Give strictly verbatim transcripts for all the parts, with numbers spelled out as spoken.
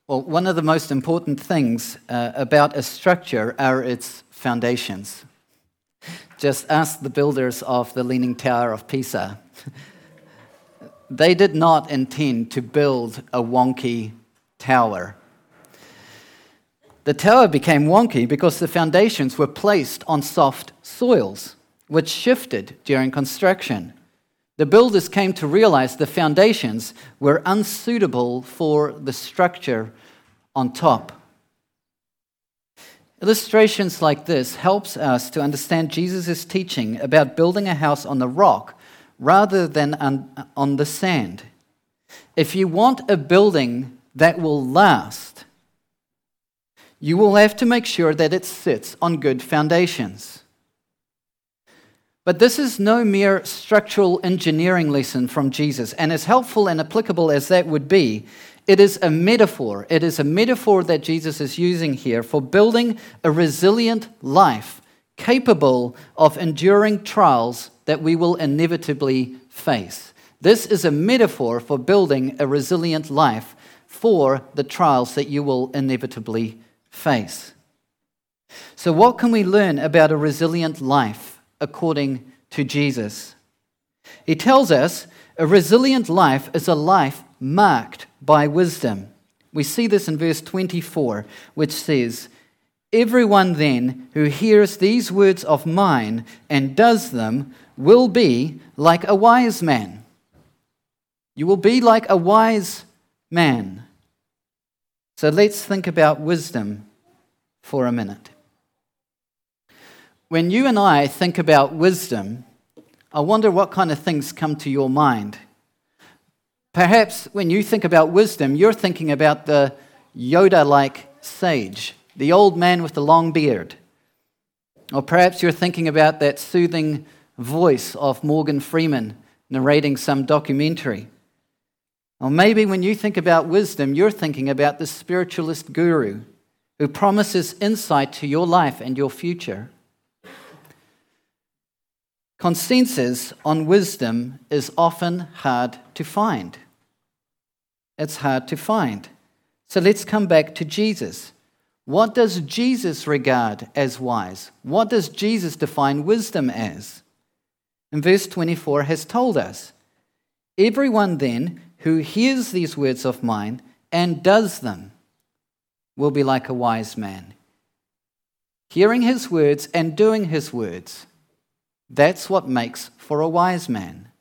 Well, one of the most important things uh, about a structure are its foundations. Just ask the builders of the Leaning Tower of Pisa. They did not intend to build a wonky tower. The tower became wonky because the foundations were placed on soft soils, which shifted during construction. The builders came to realize the foundations were unsuitable for the structure on top. Illustrations like this helps us to understand Jesus' teaching about building a house on the rock rather than on the sand. If you want a building that will last, you will have to make sure that it sits on good foundations. But this is no mere structural engineering lesson from Jesus, and as helpful and applicable as that would be, it is a metaphor. It is a metaphor that Jesus is using here for building a resilient life capable of enduring trials that we will inevitably face. This is a metaphor for building a resilient life for the trials that you will inevitably face. So what can we learn about a resilient life according to Jesus? He tells us a resilient life is a life marked by wisdom. We see this in verse twenty-four, which says, "Everyone then who hears these words of mine and does them will be like a wise man." You will be like a wise man. So let's think about wisdom for a minute. When you and I think about wisdom, I wonder what kind of things come to your mind. Perhaps when you think about wisdom, you're thinking about the Yoda-like sage, the old man with the long beard. Or perhaps you're thinking about that soothing voice of Morgan Freeman narrating some documentary. Or maybe when you think about wisdom, you're thinking about the spiritualist guru who promises insight to your life and your future. Consensus on wisdom is often hard to find. It's hard to find. So let's come back to Jesus. What does Jesus regard as wise? What does Jesus define wisdom as? And verse twenty-four has told us, "Everyone then who hears these words of mine and does them will be like a wise man." Hearing his words and doing his words. That's what makes for a wise man.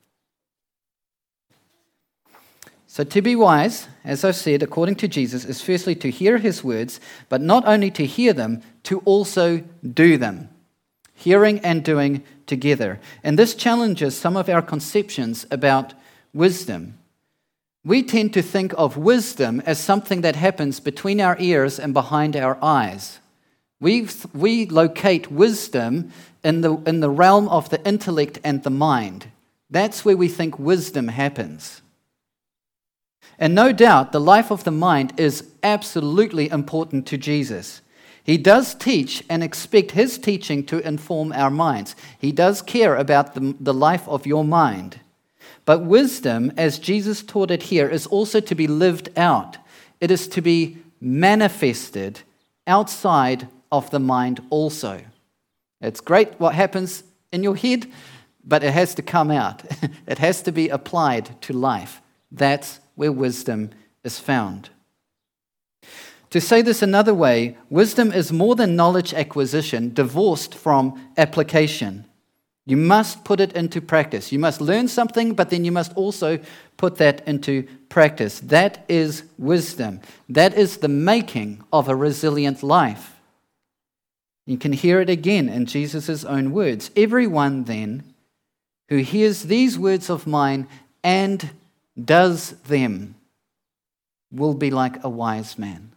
So to be wise, as I've said, according to Jesus, is firstly to hear his words, but not only to hear them, to also do them. Hearing and doing together. And this challenges some of our conceptions about wisdom. We tend to think of wisdom as something that happens between our ears and behind our eyes. We we locate wisdom in the in the realm of the intellect and the mind. That's where we think wisdom happens. And no doubt, the life of the mind is absolutely important to Jesus. He does teach and expect his teaching to inform our minds. He does care about the, the life of your mind. But wisdom, as Jesus taught it here, is also to be lived out. It is to be manifested outside of the mind also. It's great what happens in your head, but it has to come out. It has to be applied to life. That's where wisdom is found. To say this another way, wisdom is more than knowledge acquisition divorced from application. You must put it into practice. You must learn something, but then you must also put that into practice. That is wisdom. That is the making of a resilient life. You can hear it again in Jesus' own words. "Everyone then who hears these words of mine and does them will be like a wise man."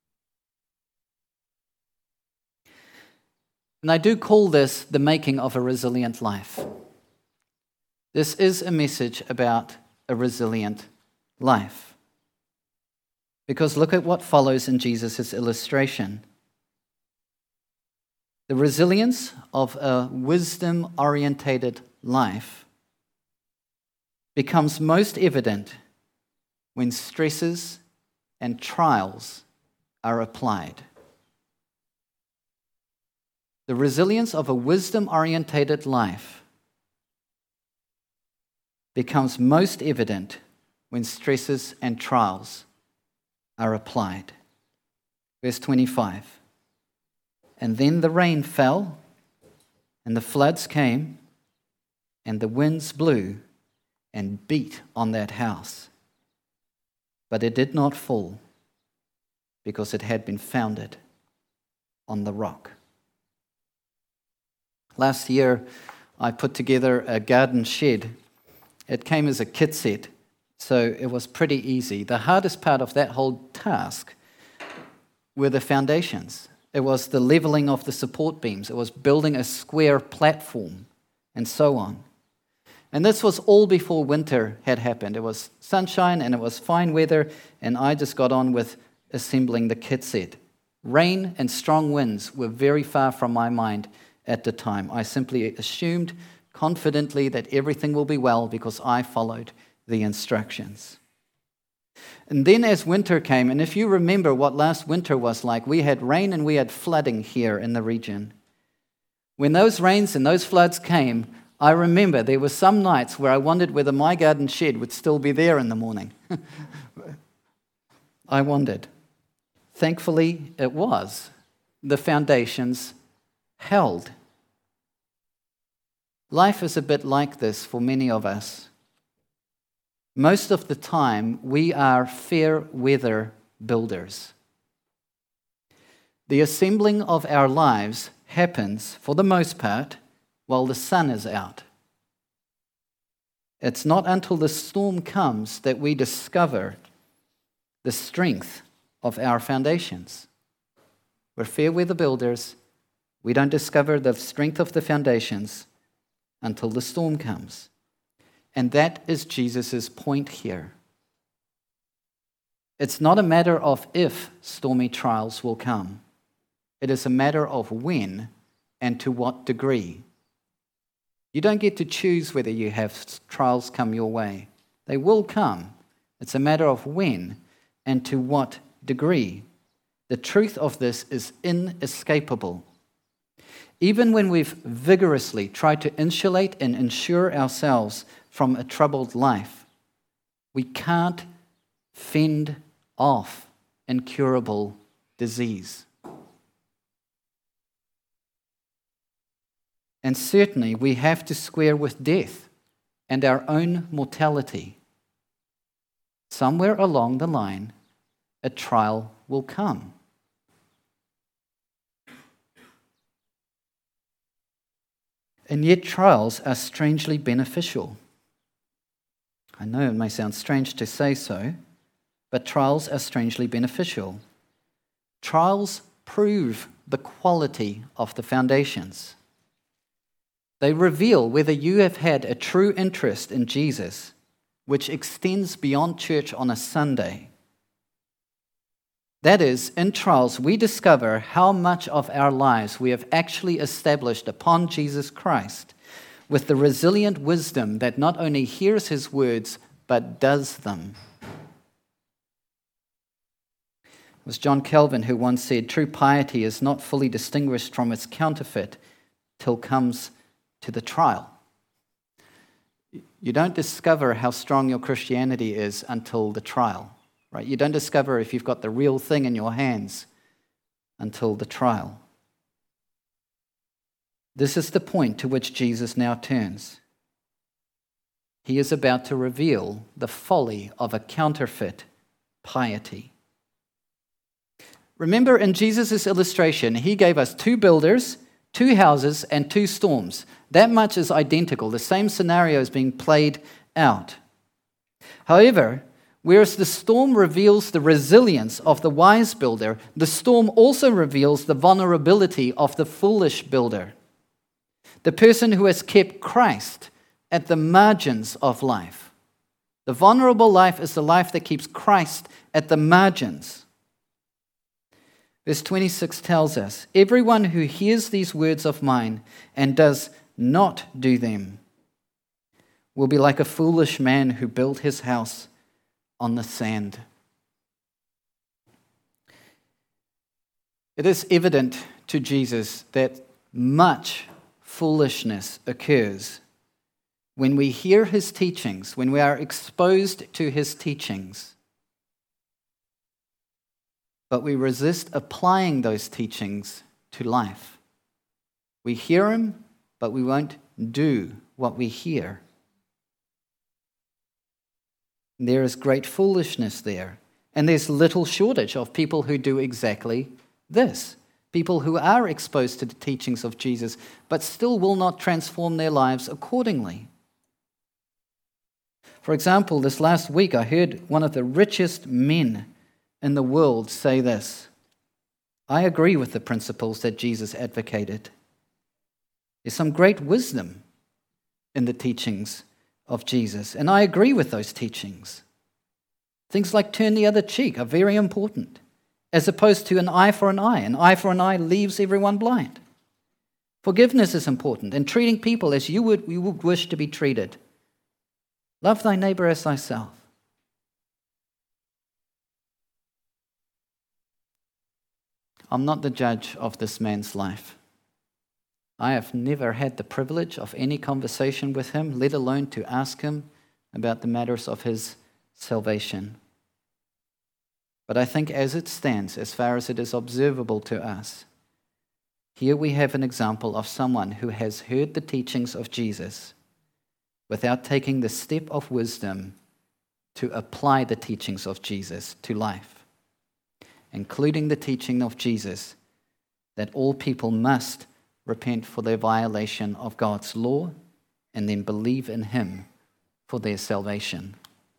And I do call this the making of a resilient life. This is a message about a resilient life. Because look at what follows in Jesus' illustration. The resilience of a wisdom-orientated life becomes most evident when stresses and trials are applied. The resilience of a wisdom-orientated life becomes most evident when stresses and trials are applied. Verse twenty-five. And then the rain fell, and the floods came, and the winds blew and beat on that house. But it did not fall, because it had been founded on the rock. Last year, I put together a garden shed. It came as a kit set, so it was pretty easy. The hardest part of that whole task were the foundations. It was the leveling of the support beams. It was building a square platform, and so on. And this was all before winter had happened. It was sunshine and it was fine weather, and I just got on with assembling the kit set. Rain and strong winds were very far from my mind at the time. I simply assumed confidently that everything will be well because I followed the instructions. And then as winter came, and if you remember what last winter was like, we had rain and we had flooding here in the region. When those rains and those floods came, I remember there were some nights where I wondered whether my garden shed would still be there in the morning. I wondered. Thankfully, it was. The foundations held. Life is a bit like this for many of us. Most of the time, we are fair weather builders. The assembling of our lives happens, for the most part, while the sun is out. It's not until the storm comes that we discover the strength of our foundations. We're fair weather builders. We don't discover the strength of the foundations until the storm comes. And that is Jesus' point here. It's not a matter of if stormy trials will come. It is a matter of when and to what degree. You don't get to choose whether you have trials come your way. They will come. It's a matter of when and to what degree. The truth of this is inescapable. Even when we've vigorously tried to insulate and insure ourselves from a troubled life, we can't fend off incurable disease. And certainly we have to square with death and our own mortality. Somewhere along the line, a trial will come. And yet trials are strangely beneficial. I know it may sound strange to say so, but trials are strangely beneficial. Trials prove the quality of the foundations. They reveal whether you have had a true interest in Jesus, which extends beyond church on a Sunday. That is, in trials, we discover how much of our lives we have actually established upon Jesus Christ, with the resilient wisdom that not only hears his words, but does them. It was John Calvin who once said, "True piety is not fully distinguished from its counterfeit till comes to the trial." You don't discover how strong your Christianity is until the trial, right? You don't discover if you've got the real thing in your hands until the trial. This is the point to which Jesus now turns. He is about to reveal the folly of a counterfeit piety. Remember, in Jesus' illustration, he gave us two builders, two houses, and two storms. That much is identical. The same scenario is being played out. However, whereas the storm reveals the resilience of the wise builder, the storm also reveals the vulnerability of the foolish builder. The person who has kept Christ at the margins of life. The vulnerable life is the life that keeps Christ at the margins. Verse twenty-six tells us, "Everyone who hears these words of mine and does not do them will be like a foolish man who built his house on the sand." It is evident to Jesus that much foolishness occurs when we hear his teachings, when we are exposed to his teachings, but we resist applying those teachings to life. We hear him, but we won't do what we hear. There is great foolishness there, and there's little shortage of people who do exactly this. People who are exposed to the teachings of Jesus, but still will not transform their lives accordingly. For example, this last week I heard one of the richest men in the world say this: I agree with the principles that Jesus advocated. There's some great wisdom in the teachings of Jesus, and I agree with those teachings. Things like turn the other cheek are very important, as opposed to an eye for an eye. An eye for an eye leaves everyone blind. Forgiveness is important, and treating people as you would, you would wish to be treated. Love thy neighbor as thyself. I'm not the judge of this man's life. I have never had the privilege of any conversation with him, let alone to ask him about the matters of his salvation. But I think as it stands, as far as it is observable to us, here we have an example of someone who has heard the teachings of Jesus without taking the step of wisdom to apply the teachings of Jesus to life, including the teaching of Jesus that all people must repent for their violation of God's law and then believe in him for their salvation.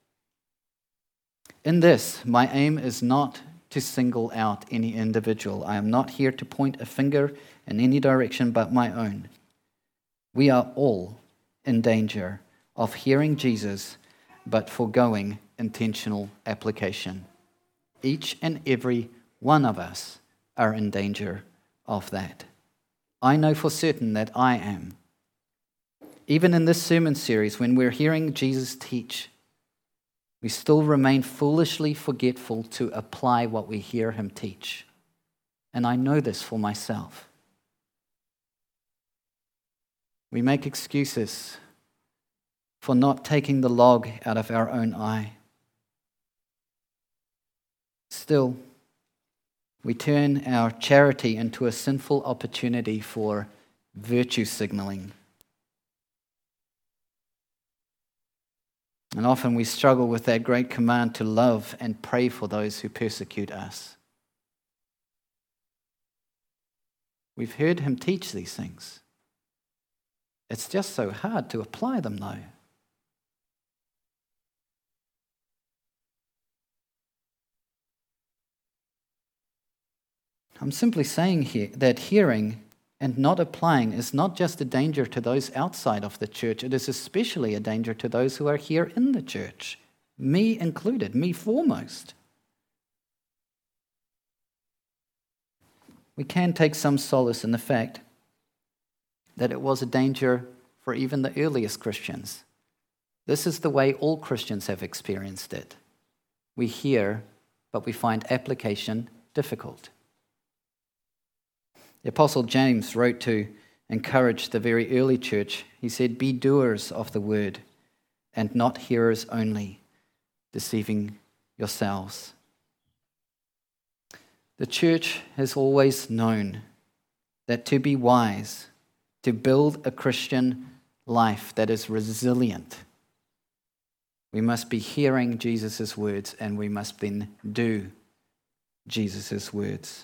In this, my aim is not to single out any individual. I am not here to point a finger in any direction but my own. We are all in danger of hearing Jesus but foregoing intentional application. Each and every one of us are in danger of that. I know for certain that I am. Even in this sermon series, when we're hearing Jesus teach, we still remain foolishly forgetful to apply what we hear him teach. And I know this for myself. We make excuses for not taking the log out of our own eye. Still, we turn our charity into a sinful opportunity for virtue signaling. And often we struggle with that great command to love and pray for those who persecute us. We've heard him teach these things. It's just so hard to apply them, though. I'm simply saying here that hearing and not applying is not just a danger to those outside of the church, it is especially a danger to those who are here in the church, me included, me foremost. We can take some solace in the fact that it was a danger for even the earliest Christians. This is the way all Christians have experienced it. We hear, but we find application difficult. The Apostle James wrote to encourage the very early church. He said, "Be doers of the word and not hearers only, deceiving yourselves." The church has always known that to be wise, to build a Christian life that is resilient, we must be hearing Jesus' words and we must then do Jesus' words.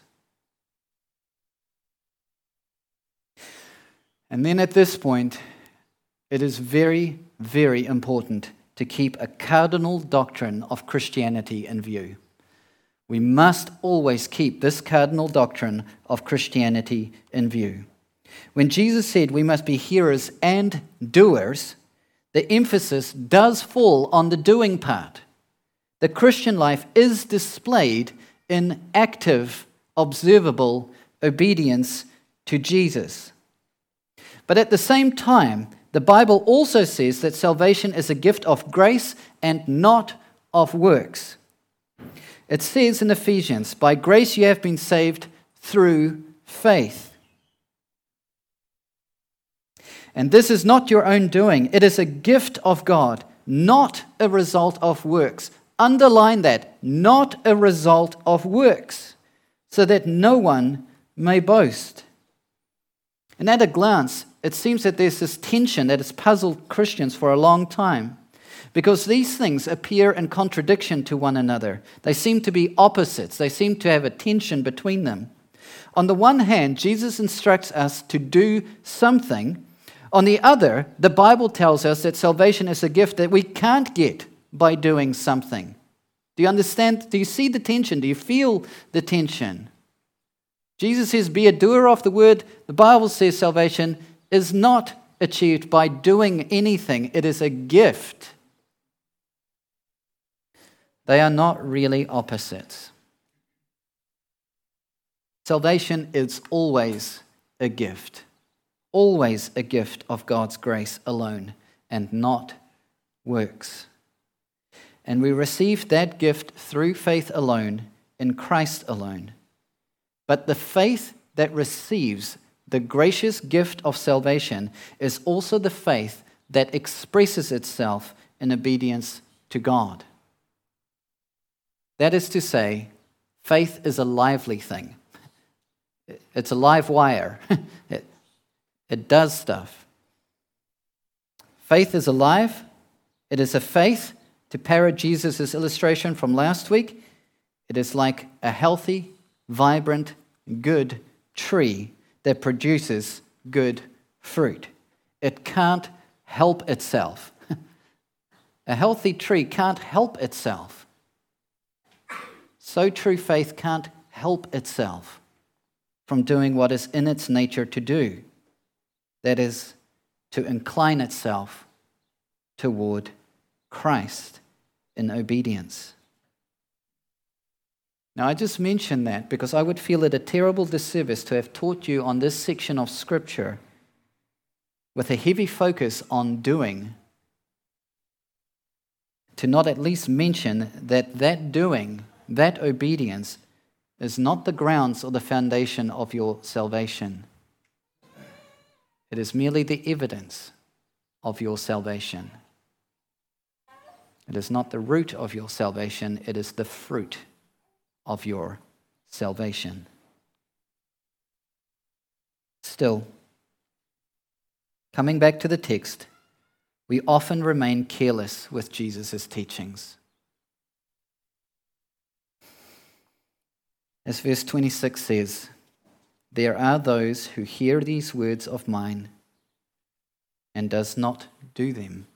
And then at this point, it is very, very important to keep a cardinal doctrine of Christianity in view. We must always keep this cardinal doctrine of Christianity in view. When Jesus said we must be hearers and doers, the emphasis does fall on the doing part. The Christian life is displayed in active, observable obedience to Jesus. But at the same time, the Bible also says that salvation is a gift of grace and not of works. It says in Ephesians, "By grace you have been saved through faith. And this is not your own doing. It is a gift of God, not a result of works. Underline that, not a result of works, so that no one may boast. And at a glance, it seems that there's this tension that has puzzled Christians for a long time, because these things appear in contradiction to one another. They seem to be opposites. They seem to have a tension between them. On the one hand, Jesus instructs us to do something. On the other, the Bible tells us that salvation is a gift that we can't get by doing something. Do you understand? Do you see the tension? Do you feel the tension? Jesus says, be a doer of the word. The Bible says salvation is not achieved by doing anything. It is a gift. They are not really opposites. Salvation is always a gift. Always a gift of God's grace alone and not works. And we receive that gift through faith alone, in Christ alone. But the faith that receives the gracious gift of salvation is also the faith that expresses itself in obedience to God. That is to say, faith is a lively thing. It's a live wire. it, It does stuff. Faith is alive. It is a faith, to parrot Jesus' illustration from last week, it is like a healthy, vibrant, good tree that produces good fruit. It can't help itself. A healthy tree can't help itself. So true faith can't help itself from doing what is in its nature to do. That is, to incline itself toward Christ in obedience. Now, I just mentioned that because I would feel it a terrible disservice to have taught you on this section of Scripture with a heavy focus on doing, to not at least mention that that doing, that obedience, is not the grounds or the foundation of your salvation. It is merely the evidence of your salvation. It is not the root of your salvation, it is the fruit of your salvation. Still, coming back to the text, we often remain careless with Jesus' teachings. As verse twenty-six says, there are those who hear these words of mine and does not do them.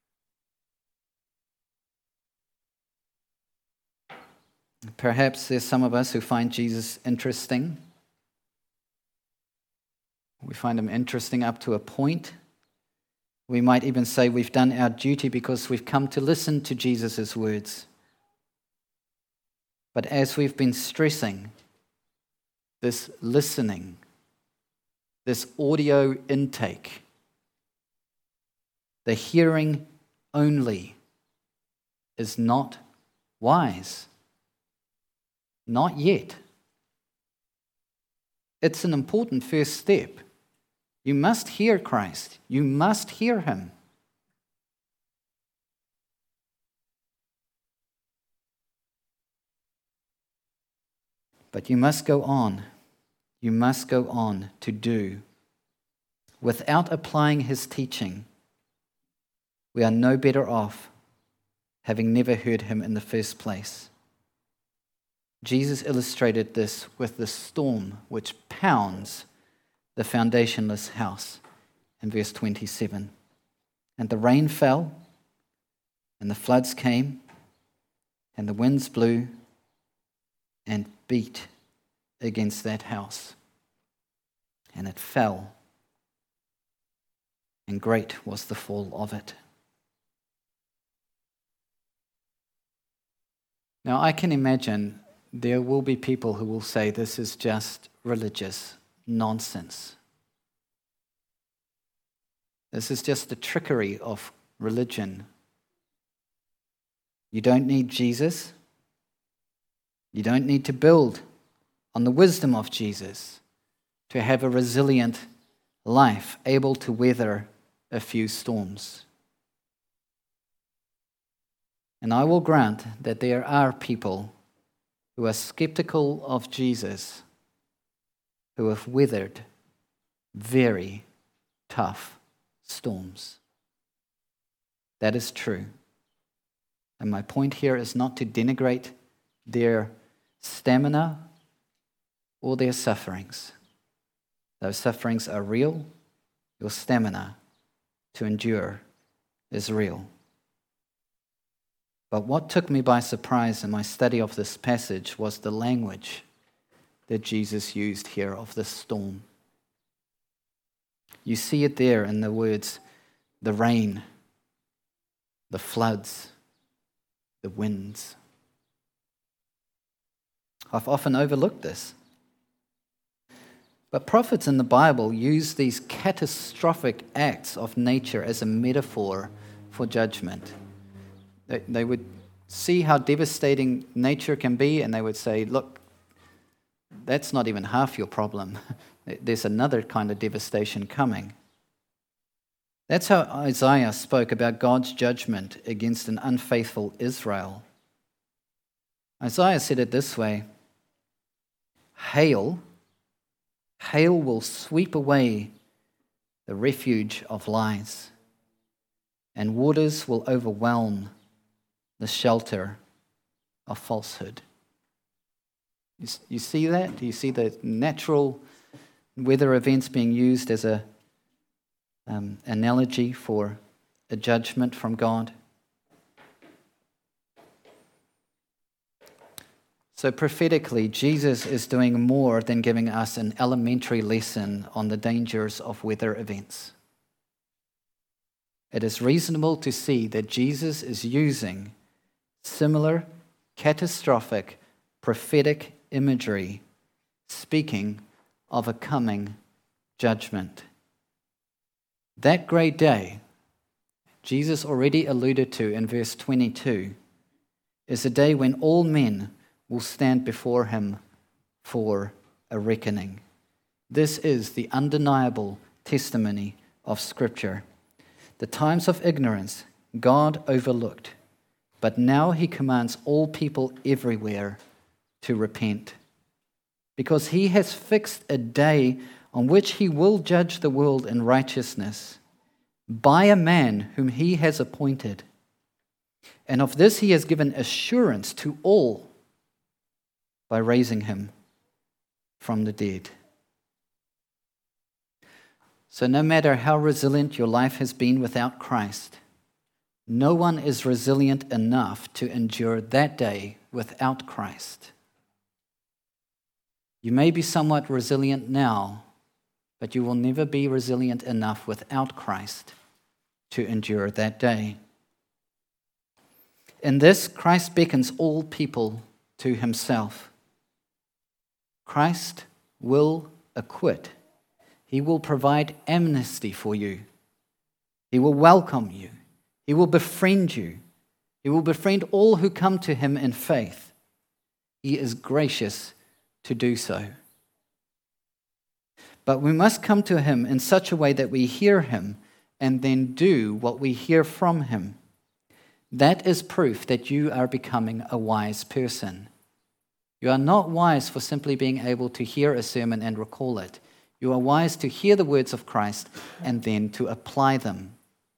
Perhaps there's some of us who find Jesus interesting. We find him interesting up to a point. We might even say we've done our duty because we've come to listen to Jesus' words. But as we've been stressing, this listening, this audio intake, the hearing only is not wise. Not yet. It's an important first step. You must hear Christ. You must hear him. But you must go on. You must go on to do. Without applying his teaching, we are no better off having never heard him in the first place. Jesus illustrated this with the storm which pounds the foundationless house in verse twenty-seven. And the rain fell, and the floods came, and the winds blew and beat against that house. And it fell, and great was the fall of it. Now I can imagine there will be people who will say this is just religious nonsense. This is just the trickery of religion. You don't need Jesus. You don't need to build on the wisdom of Jesus to have a resilient life, able to weather a few storms. And I will grant that there are people who are skeptical of Jesus who have weathered very tough storms. That is true. And my point here is not to denigrate their stamina or their sufferings. Those sufferings are real. Your stamina to endure is real. But what took me by surprise in my study of this passage was the language that Jesus used here of the storm. You see it there in the words, the rain, the floods, the winds. I've often overlooked this. But prophets in the Bible use these catastrophic acts of nature as a metaphor for judgment. They, they would see how devastating nature can be, and they would say, look, that's not even half your problem. There's another kind of devastation coming. That's how Isaiah spoke about God's judgment against an unfaithful Israel. Isaiah said it this way, Hail, hail will sweep away the refuge of lies, and waters will overwhelm the shelter of falsehood. You, you see that? Do you see the natural weather events being used as a um, analogy for a judgment from God? So prophetically, Jesus is doing more than giving us an elementary lesson on the dangers of weather events. It is reasonable to see that Jesus is using similar, catastrophic, prophetic imagery, speaking of a coming judgment. That great day, Jesus already alluded to in verse twenty-two, is a day when all men will stand before him for a reckoning. This is the undeniable testimony of Scripture. The times of ignorance God overlooked, but now he commands all people everywhere to repent, because he has fixed a day on which he will judge the world in righteousness by a man whom he has appointed. And of this he has given assurance to all by raising him from the dead. So no matter how resilient your life has been without Christ, no one is resilient enough to endure that day without Christ. You may be somewhat resilient now, but you will never be resilient enough without Christ to endure that day. In this, Christ beckons all people to himself. Christ will acquit. He will provide amnesty for you. He will welcome you. He will befriend you. He will befriend all who come to him in faith. He is gracious to do so. But we must come to him in such a way that we hear him and then do what we hear from him. That is proof that you are becoming a wise person. You are not wise for simply being able to hear a sermon and recall it. You are wise to hear the words of Christ and then to apply them.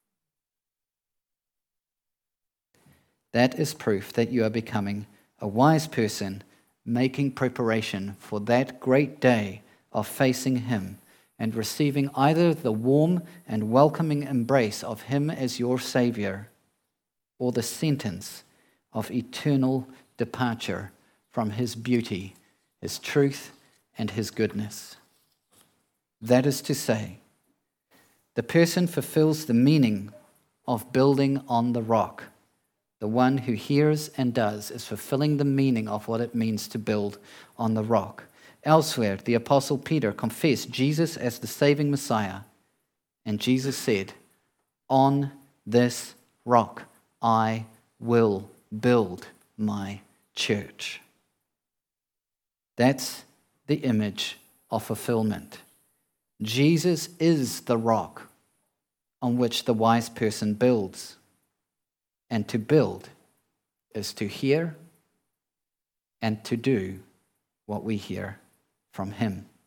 That is proof that you are becoming a wise person, making preparation for that great day of facing him and receiving either the warm and welcoming embrace of him as your Savior or the sentence of eternal departure from his beauty, his truth, and his goodness. That is to say, the person fulfills the meaning of building on the rock. The one who hears and does is fulfilling the meaning of what it means to build on the rock. Elsewhere, the Apostle Peter confessed Jesus as the saving Messiah, and Jesus said, "On this rock I will build my church." That's the image of fulfillment. Jesus is the rock on which the wise person builds. And to build is to hear and to do what we hear from him.